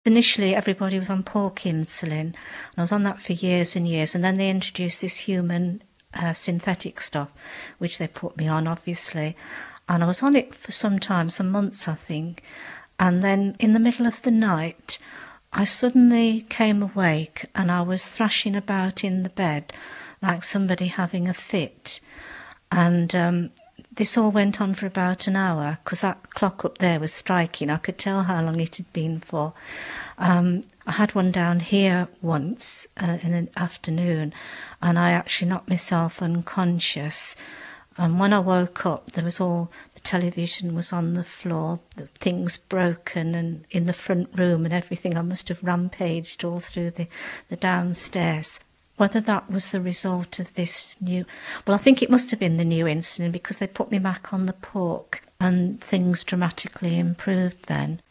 Initially, everybody was on pork insulin, and I was on that for years and years, and then they introduced this human synthetic stuff, which they put me on, obviously, and I was on it for some time, some months, I think, and then in the middle of the night, I suddenly came awake and I was thrashing about in the bed like somebody having a fit, and this all went on for about an hour because that clock up there was striking. I could tell how long it had been for. I had one down here once in the afternoon, and I actually knocked myself unconscious. And when I woke up, the television was on the floor, the things broken, and in the front room and everything. I must have rampaged all through the downstairs. Whether that was the result of this I think it must have been the new insulin, because they put me back on the pork and things dramatically improved then.